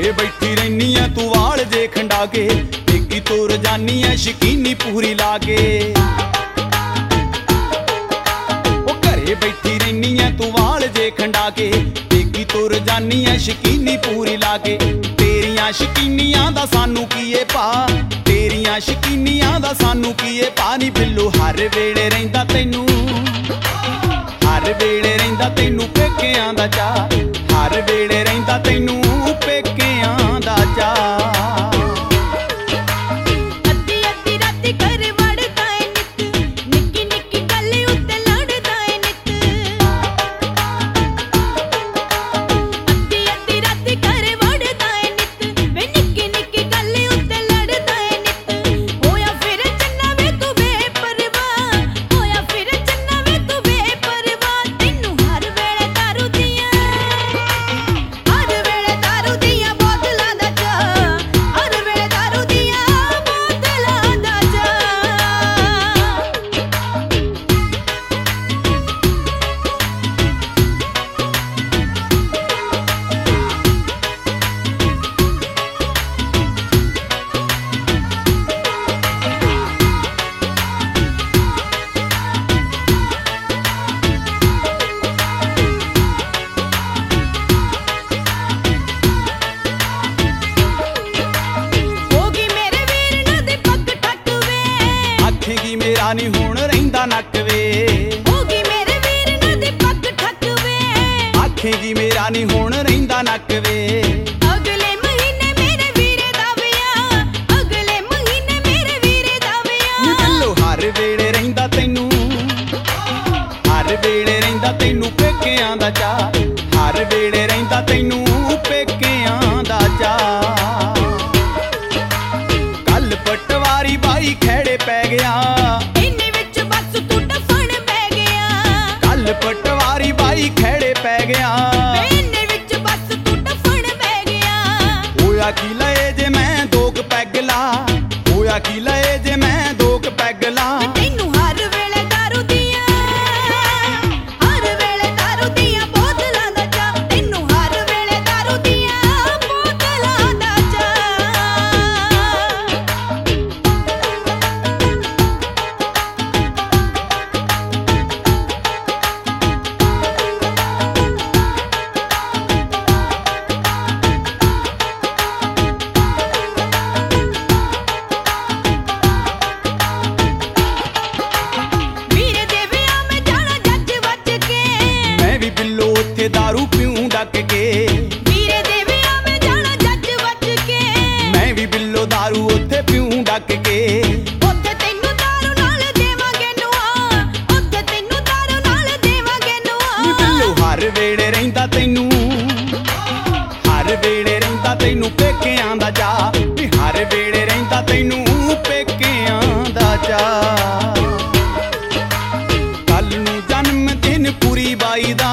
ਘਰੇ ਬੈਠੀ ਰਹਿਨੀ ਐ ਤੂੰ ਵਾਲ ਜੇ ਖੰਡਾ ਕੇ, ਪੇਕੀ ਤੁਰ ਜਾਨੀ ਐ ਸ਼ਕੀਨੀ ਪੂਰੀ ਲਾ ਕੇ। ਉਹ ਘਰੇ ਬੈਠੀ ਰਹਿਨੀ ਐ ਤੂੰ ਵਾਲ ਜੇ ਖੰਡਾ ਕੇ, ਪੇਕੀ ਤੁਰ ਜਾਨੀ ਐ ਸ਼ਕੀਨੀ ਪੂਰੀ ਲਾ ਕੇ। ਤੇਰੀਆਂ ਸ਼ਕੀਨੀਆਂ ਦਾ ਸਾਨੂੰ ਕੀ ਏ ਭਾ, ਤੇਰੀਆਂ ਸ਼ਕੀਨੀਆਂ ਦਾ ਸਾਨੂੰ ਕੀ ਏ ਭਾ। ਨੀ ਬਿੱਲੂ ਹਰ ਵੇਲੇ ਰਹਿੰਦਾ ਤੈਨੂੰ, ਹਰ ਵੇਲੇ ਰਹਿੰਦਾ ਤੈਨੂੰ ਪੇਕਿਆਂ ਦਾ ਚਾਅ, ਹਰ ਵੇਲੇ ਰਹਿੰਦਾ ਤੈਨੂੰ ਪੇਕਿਆਂ ਦਾ ਚਾਅ। ਮੇਰਾ ਨੀ ਹੁਣ ਰਹਿੰਦਾ ਨੱਕ ਵੇ, ਹੋਗੀ ਮੇਰੇ ਵੀਰ ਨਾ ਦੀ ਪੱਗ ਠੱਕ ਵੇ। ਆਖੇਗੀ ਮੇਰਾ ਨੀ ਹੁਣ ਰਹਿੰਦਾ ਨੱਕ ਵੇ। ਅਗਲੇ ਮਹੀਨੇ ਮੇਰੇ ਵੀਰੇ ਦਾ ਵਿਆਹ, ਅਗਲੇ ਮਹੀਨੇ ਮੇਰੇ ਵੀਰੇ ਦਾ ਵਿਆਹ। ਨੀ ਬਿੱਲੂ ਹਰ ਵੇਲੇ ਰਹਿੰਦਾ ਤੈਨੂੰ, ਹਰ ਵੇਲੇ ਰਹਿੰਦਾ ਤੈਨੂੰ ਪੇਕਿਆਂ ਦਾ ਚਾਅ, ਹਰ ਵੇਲੇ ਰਹਿੰਦਾ ਤੈਨੂੰ ਪੇਕਿਆਂ ਦਾ ਚਾਅ। ਕੱਲ ਪਟਵਾਰੀ ਬਾਈ ਖਹਿੜੇ ਪੈ ਗਿਆ, ਪਟਵਾਰੀ ਬਾਈ ਖਹਿੜੇ ਪੈ ਗਿਆ। ਇਹਨੇ ਵਿੱਚ ਬਸ ਤੂੰ ਟਫਣ ਪੈ ਗਿਆ। ਹੋਇਆ ਕੀ ਲਏ ਜੇ ਮੈਂ ਦੋ ਕੁ ਪੈਗ ਲਾ, ਹੋਇਆ ਕੀ ਲਏ ਜੇ ਮੈਂ ਦੋ ਕੁ ਪੈਗ ਲਾ। ਤੈਨੂੰ ਹਰ ਵੇਲੇ ਦਾਰੂ ਦੀਆਂ, ਹਰ ਵੇਲੇ ਦਾਰੂ ਦੀਆਂ ਬੋਤਲਾਂ ਦਾ ਚਾਅ, ਤੈਨੂੰ ਹਰ ਵੇਲੇ ਦਾਰੂ ਦੀਆਂ ਬੋਤਲਾਂ ਦਾ ਚਾਅ। ਦਾਰੂ ਪੀਉਂ ਡੱਕ ਕੇ, ਵੀਰੇ ਦੇ ਵਿਆਹ ਮੈਂ ਜਾਣਾ ਜੱਜ ਵੱਜ ਕੇ। ਮੈਂ ਵੀ ਬਿੱਲੋ ਦਾਰੂ ਉੱਥੇ ਪੀਉਂ ਡੱਕ ਕੇ। ਉੱਥੇ ਤੈਨੂੰ ਦਾਰੂ ਨਾਲ ਦੇਵਾਂਗੇ ਨੂਆ, ਉੱਥੇ ਤੈਨੂੰ ਦਾਰੂ ਨਾਲ ਦੇਵਾਂਗੇ ਨੂਆ। ਨੀ ਬਿੱਲੋ ਹਰ ਵੇਲੇ ਰਹਿੰਦਾ ਤੈਨੂੰ, ਹਰ ਵੇਲੇ ਰਹਿੰਦਾ ਤੈਨੂੰ ਪੇਕਿਆਂ ਦਾ ਚਾਅ, ਨੀ ਹਰ ਵੇਲੇ ਰਹਿੰਦਾ ਤੈਨੂੰ ਪੇਕਿਆਂ ਦਾ ਚਾਅ। ਕੱਲ ਨੂੰ ਜਨਮ ਦਿਨ ਪੂਰੀ ਬਾਈ ਦਾ,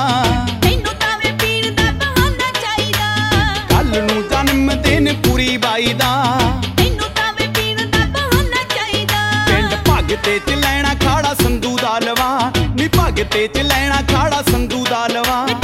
ਦਿਨ ਪੂਰੀ ਬਾਈ ਦਾ, ਤੈਨੂੰ ਤਾਂ ਵੇ ਪੀਣ ਦਾ ਬਹਾਨਾ ਚਾਹੀਦਾ। ਪਿੰਡ ਭਗਤੇ ਚ ਲੈਣਾ ਖਾੜਾ ਸੰਧੂ ਦਾ ਲਵਾ, ਨੀ ਭਗਤੇ ਚ ਲੈਣਾ ਖਾੜਾ ਸੰਧੂ ਦਾ ਲਵਾ।